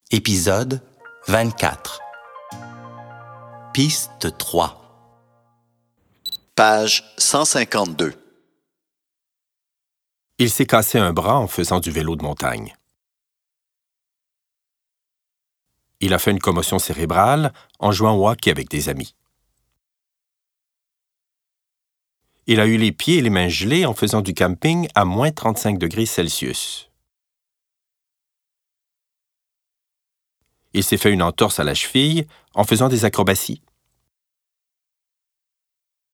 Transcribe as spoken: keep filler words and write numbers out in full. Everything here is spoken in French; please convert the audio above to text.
Épisode vingt-quatre. Piste trois. Page cent cinquante-deux. Il s'est cassé un bras en faisant du vélo de montagne. Il a fait une commotion cérébrale en jouant au hockey avec des amis. Il a eu les pieds et les mains gelés en faisant du camping à moins trente-cinq degrés Celsius. Il s'est fait une entorse à la cheville en faisant des acrobaties.